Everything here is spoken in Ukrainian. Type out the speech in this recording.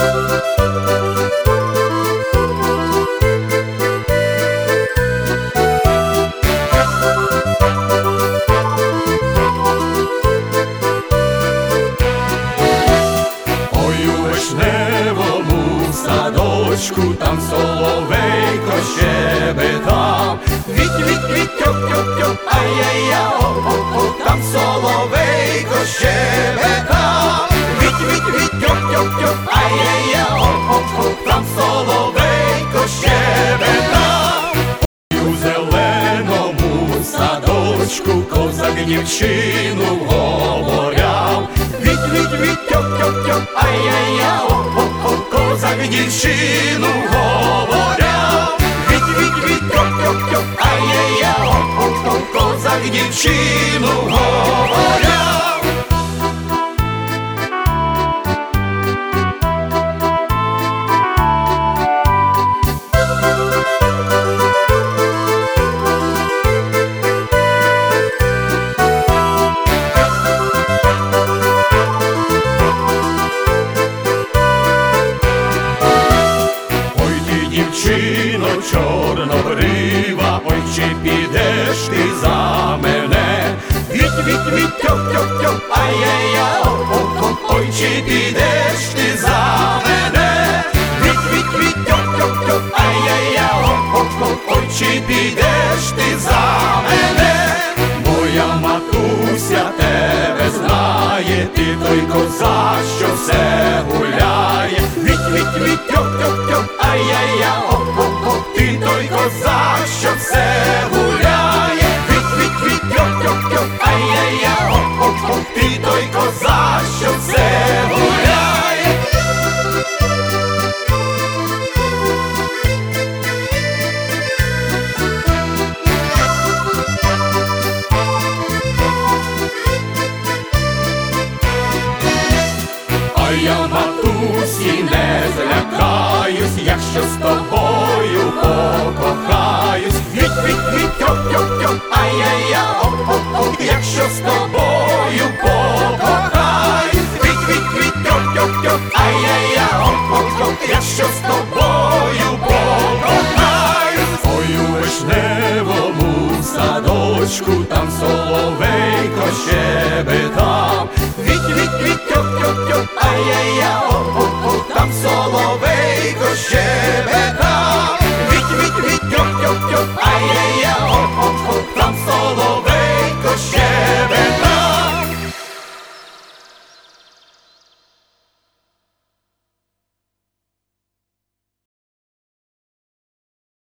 Там соловейко щебетав, віть, тьоп-тьоп-тьоп, ай-яй-я, оп-оп-оп, там соловейко щебетав, віть, тьоп-тьоп-тьоп, ай-яй-я, оп-оп-оп, там соловейко щебетав. У зеленому садочку козак дівчину говоряв, віть, тьоп-тьоп-тьоп, ай-яй-я, оп-оп-оп, козак дівчину говоряв, віть, тьоп-тьоп-тьоп, ай-яй-я, оп-оп-оп, козак дівчину говоряв. Дівчино чорнобрива, ой, чи підеш ти за мене? Віть, тьоп-тьоп-тьоп, ай-яй-я, оп-оп-оп, ой, чи підеш ти за мене? Віть, тьоп-тьоп-тьоп, ай-яй-я, оп-оп-оп, ой, чи підеш ти за мене? Моя матуся тебе знає, ти той козак, що все гуляє. Віть, тьоп-тьоп-тьоп, ай-яй-я, оп-оп-оп, ти той козак, що все гуляє. Віть, тьоп-тьоп-тьоп, ай-яй-я, оп-оп-оп, ти той козак, що все гуляє. А я матусі не злякаюсь, якщо з тобою покохаюсь. Віть, тьоп-тьоп-тьоп, ай-яй-я, оп-оп-оп, якщо з тобою покохаюсь. Віть, тьоп-тьоп-тьоп, ай-яй-я, оп-оп-оп, якщо з тобою